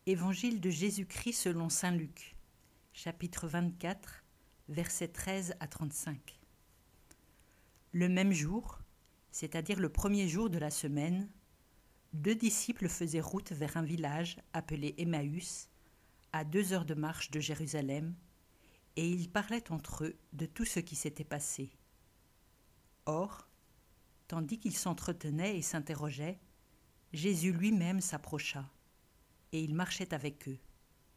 Évangile de Jésus-Christ selon saint Luc, chapitre 24, versets 13 à 35. Le même jour, c'est-à-dire le premier jour de la semaine, 2 disciples faisaient route vers un village appelé Emmaüs, à 2 heures de marche de Jérusalem, et ils parlaient entre eux de tout ce qui s'était passé. Or, tandis qu'ils s'entretenaient et s'interrogeaient, Jésus lui-même s'approcha, et il marchait avec eux.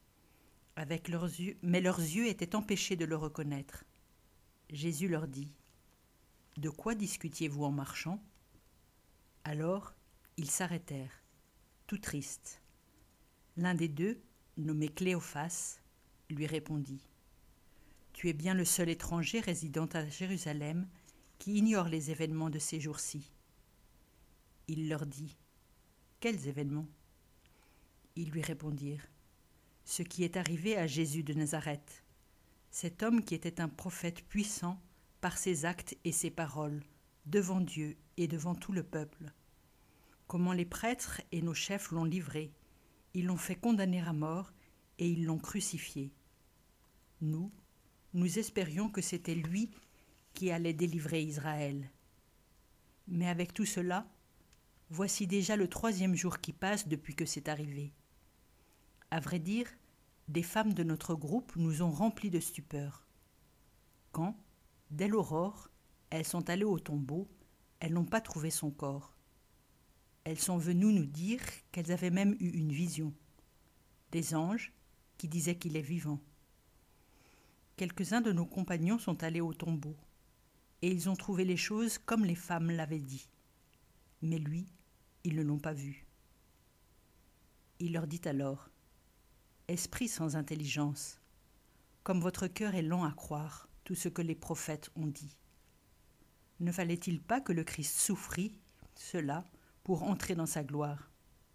Mais leurs yeux étaient empêchés de le reconnaître. Jésus leur dit : « De quoi discutiez-vous en marchant ? » Alors, ils s'arrêtèrent, tout tristes. L'un des deux, nommé Cléophas, lui répondit : « Tu es bien le seul étranger résidant à Jérusalem qui ignore les événements de ces jours-ci. » Il leur dit : « Quels événements ? » Ils lui répondirent : « Ce qui est arrivé à Jésus de Nazareth, cet homme qui était un prophète puissant par ses actes et ses paroles, devant Dieu et devant tout le peuple. Comment les prêtres et nos chefs l'ont livré, ils l'ont fait condamner à mort et ils l'ont crucifié. Nous espérions que c'était lui qui allait délivrer Israël. Mais avec tout cela, voici déjà le 3e jour qui passe depuis que c'est arrivé. À vrai dire, des femmes de notre groupe nous ont remplis de stupeur. Quand, dès l'aurore, elles sont allées au tombeau, elles n'ont pas trouvé son corps. Elles sont venues nous dire qu'elles avaient même eu une vision, des anges qui disaient qu'il est vivant. Quelques-uns de nos compagnons sont allés au tombeau, et ils ont trouvé les choses comme les femmes l'avaient dit. Mais lui, ils ne l'ont pas vu. Il leur dit alors : « Esprit sans intelligence, comme votre cœur est lent à croire tout ce que les prophètes ont dit. Ne fallait-il pas que le Christ souffrit cela pour entrer dans sa gloire ?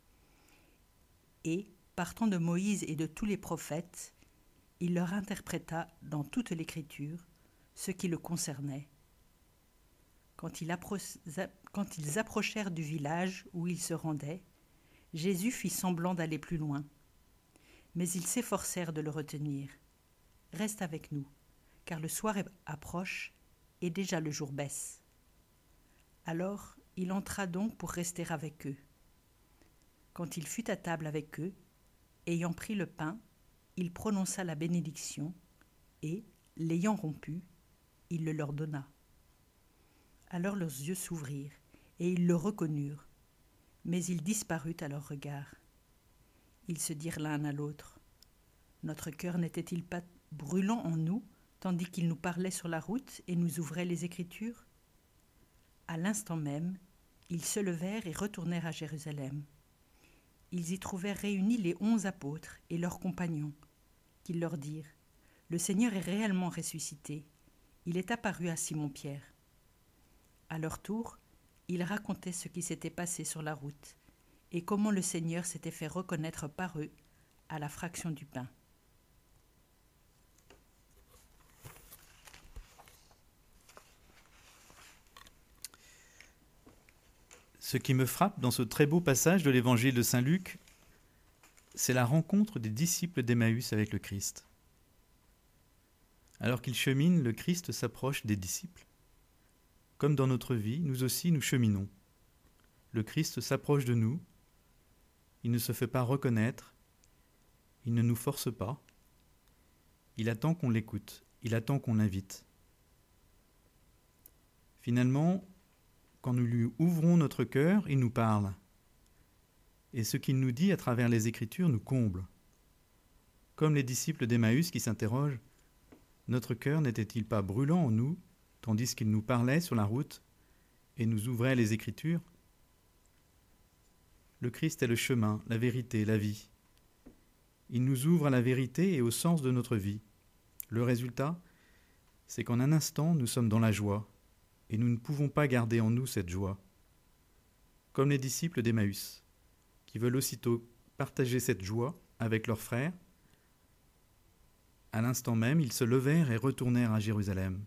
Et, partant de Moïse et de tous les prophètes, il leur interpréta dans toute l'Écriture ce qui le concernait. Quand ils approchèrent du village où ils se rendaient, Jésus fit semblant d'aller plus loin. Mais ils s'efforcèrent de le retenir. « Reste avec nous, car le soir approche et déjà le jour baisse. » Alors il entra donc pour rester avec eux. Quand il fut à table avec eux, ayant pris le pain, il prononça la bénédiction et, l'ayant rompu, il le leur donna. Alors leurs yeux s'ouvrirent et ils le reconnurent, mais il disparut à leurs regards. Ils se dirent l'un à l'autre : « Notre cœur n'était-il pas brûlant en nous, tandis qu'il nous parlait sur la route et nous ouvrait les Écritures ?» À l'instant même, ils se levèrent et retournèrent à Jérusalem. Ils y trouvèrent réunis les 11 apôtres et leurs compagnons, qui leur dirent : « Le Seigneur est réellement ressuscité. Il est apparu à Simon-Pierre. » À leur tour, ils racontaient ce qui s'était passé sur la route et comment le Seigneur s'était fait reconnaître par eux à la fraction du pain. Ce qui me frappe dans ce très beau passage de l'évangile de saint Luc, c'est la rencontre des disciples d'Emmaüs avec le Christ. Alors qu'ils cheminent, le Christ s'approche des disciples. Comme dans notre vie, nous aussi nous cheminons. Le Christ s'approche de nous, il ne se fait pas reconnaître, il ne nous force pas, il attend qu'on l'écoute, il attend qu'on l'invite. Finalement, quand nous lui ouvrons notre cœur, il nous parle. Et ce qu'il nous dit à travers les Écritures nous comble. Comme les disciples d'Emmaüs qui s'interrogent : notre cœur n'était-il pas brûlant en nous, tandis qu'il nous parlait sur la route et nous ouvrait les Écritures ? Le Christ est le chemin, la vérité, la vie. Il nous ouvre à la vérité et au sens de notre vie. Le résultat, c'est qu'en un instant, nous sommes dans la joie, et nous ne pouvons pas garder en nous cette joie. Comme les disciples d'Emmaüs, qui veulent aussitôt partager cette joie avec leurs frères, à l'instant même, ils se levèrent et retournèrent à Jérusalem.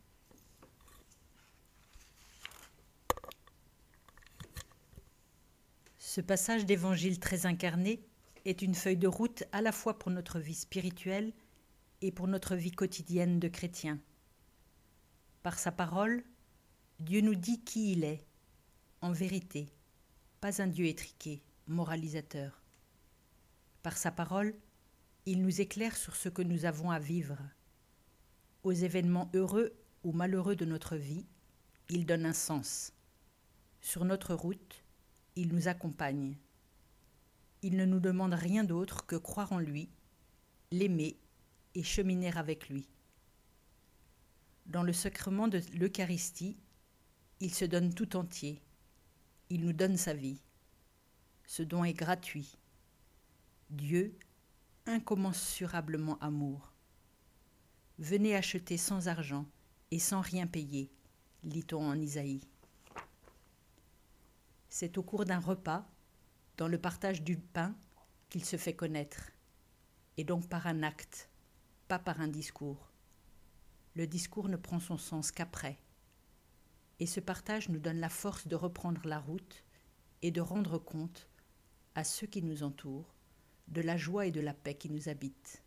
Ce passage d'évangile très incarné est une feuille de route à la fois pour notre vie spirituelle et pour notre vie quotidienne de chrétien. Par sa parole, Dieu nous dit qui il est, en vérité, pas un Dieu étriqué, moralisateur. Par sa parole, il nous éclaire sur ce que nous avons à vivre. Aux événements heureux ou malheureux de notre vie, il donne un sens. Sur notre route, il nous accompagne. Il ne nous demande rien d'autre que croire en lui, l'aimer et cheminer avec lui. Dans le sacrement de l'Eucharistie, il se donne tout entier. Il nous donne sa vie. Ce don est gratuit. Dieu, incommensurablement amour. Venez acheter sans argent et sans rien payer, lit-on en Isaïe. C'est au cours d'un repas, dans le partage du pain, qu'il se fait connaître, et donc par un acte, pas par un discours. Le discours ne prend son sens qu'après. Et ce partage nous donne la force de reprendre la route et de rendre compte à ceux qui nous entourent de la joie et de la paix qui nous habitent.